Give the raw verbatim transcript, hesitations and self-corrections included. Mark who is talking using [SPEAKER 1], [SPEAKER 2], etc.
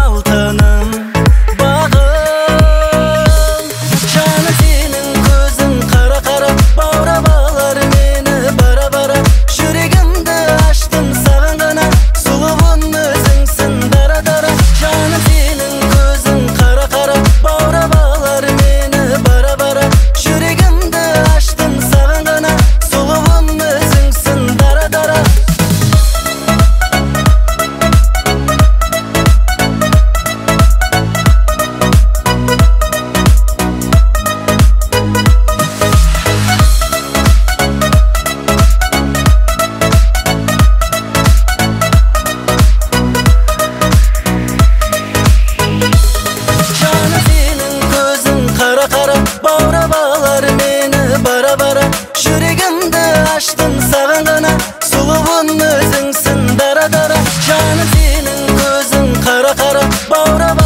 [SPEAKER 1] алтыным, бағым. Жаным сенің көзің қара-қара, баурап алар мені бара-бара. Жүрегімді аштым саған ғана, сұлуым өзіңсің дара-дара. Жаным сенің көзің қара-қара, баурап алар мені бара-бара. Жүрегімді аштым саған ғана, сұлуым өзіңсің дара-дара. Баурап алар мені бара-бара. Жүрегімді аштым саған ғана, сұлуым өзіңсің дара-дара. Жаным сенің көзің қара-қара, баурап